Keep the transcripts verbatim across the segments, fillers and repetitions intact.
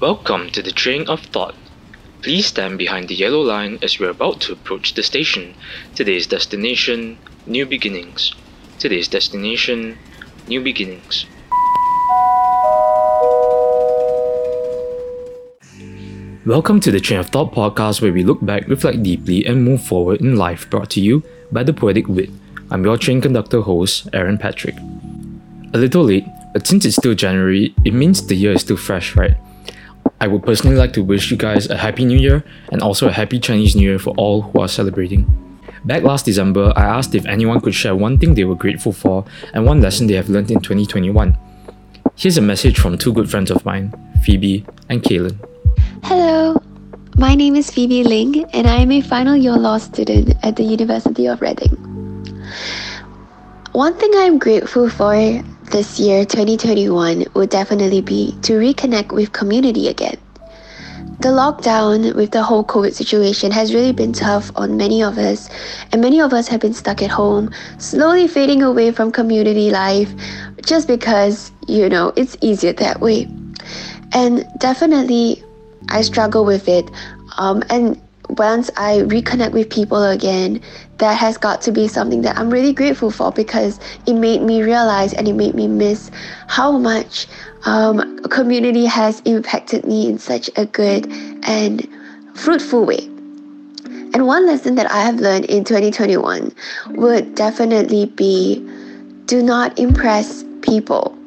Welcome to the Train of Thought. Please stand behind the yellow line as we are about to approach the station. Today's destination, New Beginnings. Today's destination, New Beginnings. Welcome to the Train of Thought podcast, where we look back, reflect deeply, and move forward in life, brought to you by the Poetic Wit. I'm your train conductor host, Aaron Patrick. A little late, but since it's still January, it means the year is still fresh, right? I would personally like to wish you guys a Happy New Year and also a Happy Chinese New Year for all who are celebrating. Back last December, I asked if anyone could share one thing they were grateful for and one lesson they have learned in twenty twenty-one. Here's a message from two good friends of mine, Phoebe and Kaylin. Hello, my name is Phoebe Ling and I am a final year law student at the University of Reading. One thing I am grateful for this year, twenty twenty-one, would definitely be to reconnect with community again. The lockdown with the whole COVID situation has really been tough on many of us, and many of us have been stuck at home, slowly fading away from community life just because, you know, it's easier that way. And definitely, I struggle with it. Um, and once I reconnect with people again, that has got to be something that I'm really grateful for, because it made me realize and it made me miss how much um, community has impacted me in such a good and fruitful way. And one lesson that I have learned in twenty twenty-one would definitely be, do not impress people.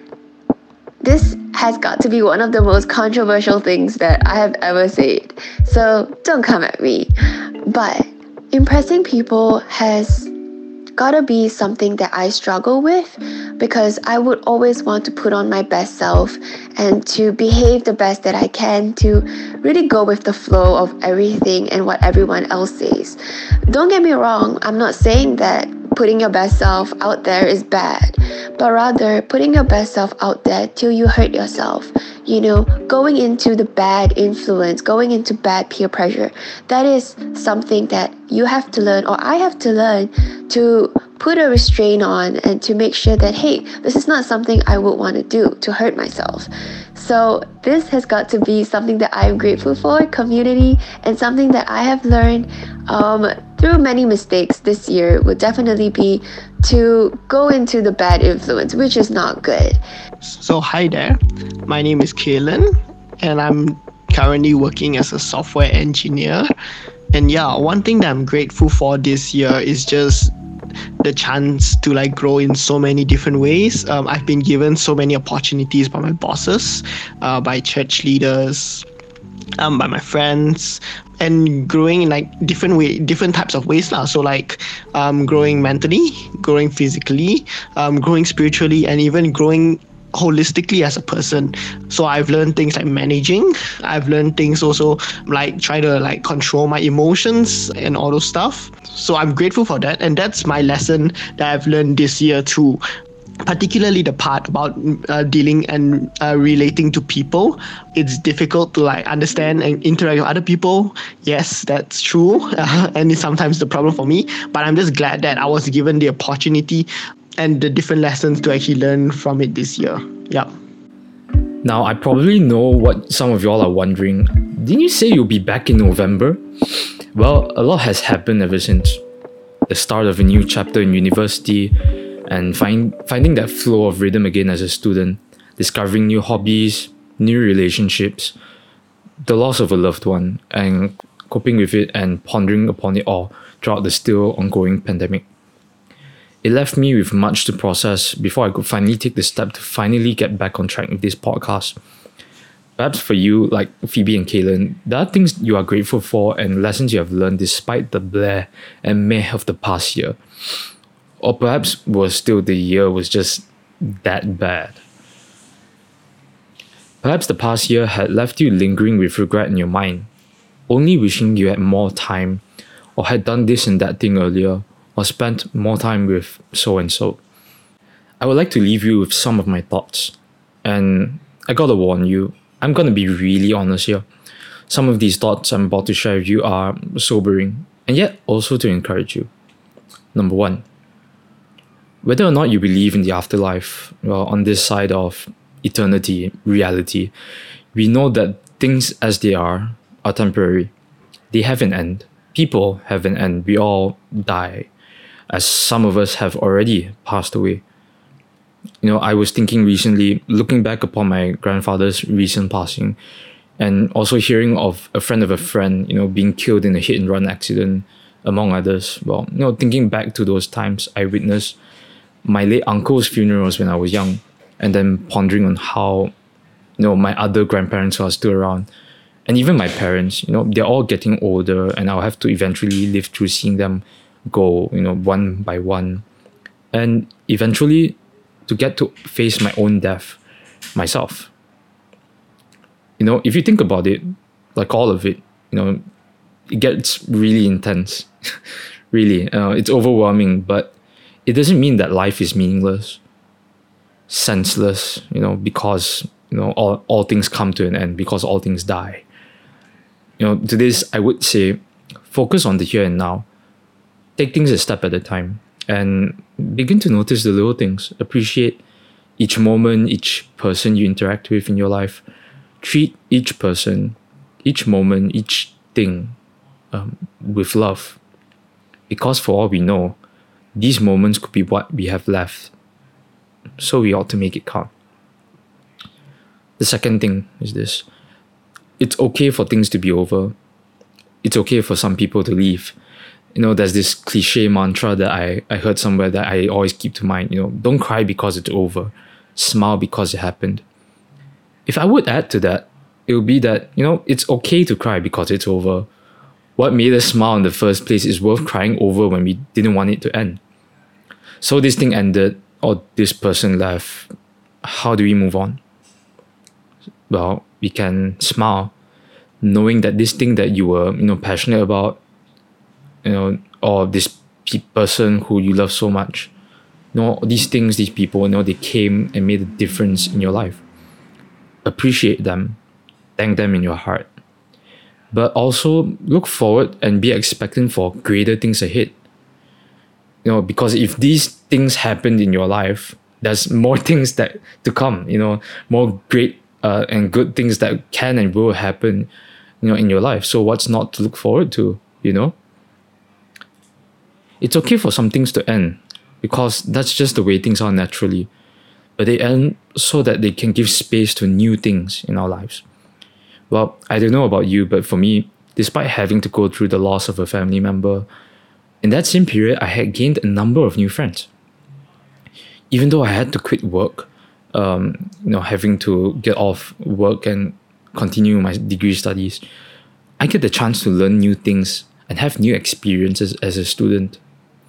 This has got to be one of the most controversial things that I have ever said, so don't come at me. But impressing people has gotta be something that I struggle with, because I would always want to put on my best self and to behave the best that I can, to really go with the flow of everything and what everyone else says. Don't get me wrong, I'm not saying that putting your best self out there is bad, but rather putting your best self out there till you hurt yourself. You know, going into the bad influence, going into bad peer pressure, that is something that you have to learn, or I have to learn, to put a restraint on and to make sure that, hey, this is not something I would want to do to hurt myself. So this has got to be something that I'm grateful for, community, and something that I have learned um, through many mistakes this year would definitely be to go into the bad influence, which is not good. So hi there, my name is Kaylin and I'm currently working as a software engineer. And yeah, one thing that I'm grateful for this year is just the chance to like grow in so many different ways. Um, I've been given so many opportunities by my bosses, uh, by church leaders, um, by my friends, and growing in like different way, different types of ways lah. So like um, growing mentally, growing physically, um, growing spiritually, and even growing holistically as a person. So I've learned things like managing. I've learned things also like try to like control my emotions and all those stuff. So I'm grateful for that, and that's my lesson that I've learned this year too. Particularly the part about uh, dealing and uh, relating to people. It's difficult to like understand and interact with other people. Yes, that's true, uh, and it's sometimes the problem for me. But I'm just glad that I was given the opportunity and the different lessons to actually learn from it this year. Yeah. Now, I probably know what some of y'all are wondering. Didn't you say you'll be back in November? Well, a lot has happened ever since. The start of a new chapter in university, and find, finding that flow of rhythm again as a student, discovering new hobbies, new relationships, the loss of a loved one, and coping with it and pondering upon it all throughout the still ongoing pandemic. It left me with much to process before I could finally take the step to finally get back on track with this podcast. Perhaps for you, like Phoebe and Kaylin, there are things you are grateful for and lessons you have learned despite the blare and meh of the past year. Or perhaps was still the year was just that bad. Perhaps the past year had left you lingering with regret in your mind, only wishing you had more time, or had done this and that thing earlier, or spent more time with so and so. I would like to leave you with some of my thoughts. And I gotta warn you, I'm gonna be really honest here. Some of these thoughts I'm about to share with you are sobering, and yet also to encourage you. Number one, whether or not you believe in the afterlife, well, on this side of eternity, reality, We know that things as they are are temporary. They have an end. People have an end. We all die, as some of us have already passed away. You know, I was thinking recently, looking back upon my grandfather's recent passing, and also hearing of a friend of a friend, you know, being killed in a hit and run accident, among others. Well, you know, thinking back to those times, I witnessed my late uncle's funerals when I was young, and then pondering on how, you know, my other grandparents who are still around, and even my parents, you know, they're all getting older, and I'll have to eventually live through seeing them go, you know, one by one, and eventually to get to face my own death myself. You know, if you think about it, like all of it, you know, it gets really intense. Really, uh, it's overwhelming, but it doesn't mean that life is meaningless, senseless, you know, because, you know, all, all things come to an end, because all things die. You know, to this, I would say, focus on the here and now. Take things a step at a time and begin to notice the little things. Appreciate each moment, each person you interact with in your life. Treat each person, each moment, each thing um, with love. Because for all we know, these moments could be what we have left. So we ought to make it count. The second thing is this. It's okay for things to be over. It's okay for some people to leave. You know, there's this cliche mantra that I, I heard somewhere that I always keep to mind. You know, don't cry because it's over. Smile because it happened. If I would add to that, it would be that, you know, it's okay to cry because it's over. What made us smile in the first place is worth crying over when we didn't want it to end. So this thing ended, or this person left. How do we move on? Well, we can smile, knowing that this thing that you were, you know, passionate about, you know, or this pe- person who you love so much, you know, these things, these people, you know, they came and made a difference in your life. Appreciate them, thank them in your heart, but also look forward and be expectant for greater things ahead. You know, because if these things happened in your life, there's more things that to come. You know, more great uh, and good things that can and will happen, you know, in your life. So what's not to look forward to? You know, it's okay for some things to end, because that's just the way things are naturally. But they end so that they can give space to new things in our lives. Well, I don't know about you, but for me, despite having to go through the loss of a family member, in that same period, I had gained a number of new friends. Even though I had to quit work, um, you know, having to get off work and continue my degree studies, I get the chance to learn new things and have new experiences as a student.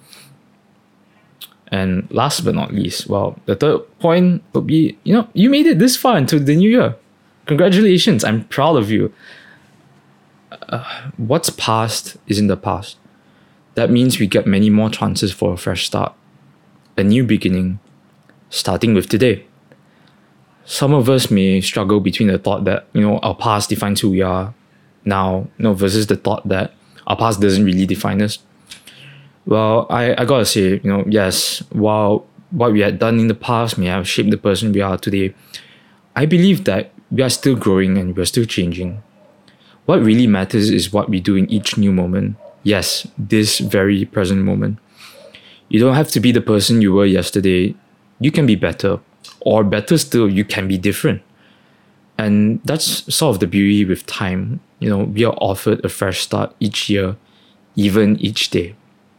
And last but not least, well, the third point would be, you know, you made it this far into the new year. Congratulations, I'm proud of you. Uh, what's past is in the past. That means we get many more chances for a fresh start, a new beginning, starting with today. Some of us may struggle between the thought that, you know, our past defines who we are now, you know, versus the thought that our past doesn't really define us. Well, I, I gotta say, you know, yes, while what we had done in the past may have shaped the person we are today, I believe that we are still growing and we are still changing. What really matters is what we do in each new moment. Yes, this very present moment. You don't have to be the person you were yesterday. You can be better. Or better still, you can be different. And that's sort of the beauty with time. You know, we are offered a fresh start each year, even each day.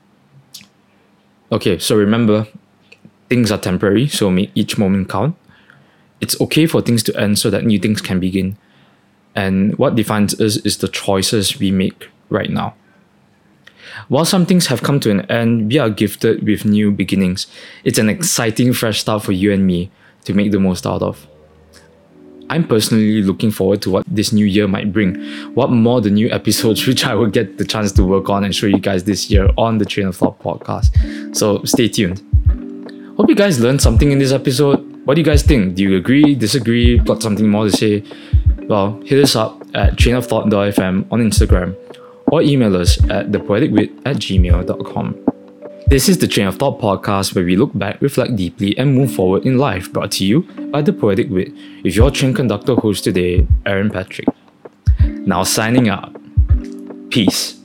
Okay, so remember, things are temporary, so make each moment count. It's okay for things to end so that new things can begin. And what defines us is the choices we make right now. While some things have come to an end, we are gifted with new beginnings. It's an exciting fresh start for you and me to make the most out of. I'm personally looking forward to what this new year might bring. What more the new episodes which I will get the chance to work on and show you guys this year on the Train of Thought podcast. So stay tuned. Hope you guys learned something in this episode. What do you guys think? Do you agree, disagree, got something more to say? Well, hit us up at train of thought dot f m on Instagram or email us at the poetic wit at gmail dot com. This is the Train of Thought podcast where we look back, reflect deeply, and move forward in life, brought to you by The Poetic Wit, with your train conductor host today, Aaron Patrick. Now signing out. Peace.